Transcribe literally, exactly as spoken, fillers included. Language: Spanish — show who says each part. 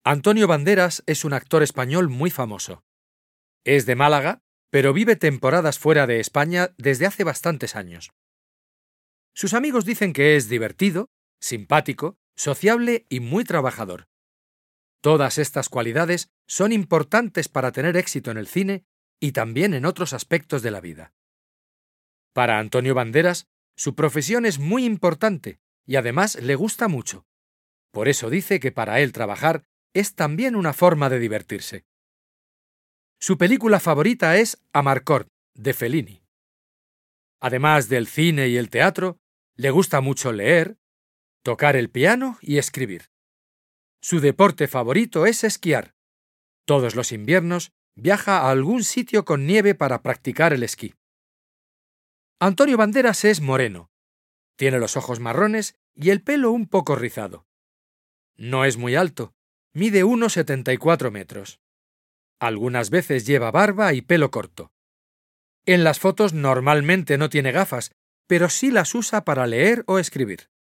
Speaker 1: Antonio Banderas es un actor español muy famoso. Es de Málaga, pero vive temporadas fuera de España desde hace bastantes años. Sus amigos dicen que es divertido, simpático, sociable y muy trabajador. Todas estas cualidades son importantes para tener éxito en el cine y también en otros aspectos de la vida. Para Antonio Banderas, su profesión es muy importante y además le gusta mucho. Por eso dice que para él trabajar es también una forma de divertirse. Su película favorita es Amarcord, de Fellini. Además del cine y el teatro, le gusta mucho leer, tocar el piano y escribir. Su deporte favorito es esquiar. Todos los inviernos viaja a algún sitio con nieve para practicar el esquí. Antonio Banderas es moreno. Tiene los ojos marrones y el pelo un poco rizado. No es muy alto, mide uno coma setenta y cuatro metros. Algunas veces lleva barba y pelo corto. En las fotos normalmente no tiene gafas, pero sí las usa para leer o escribir.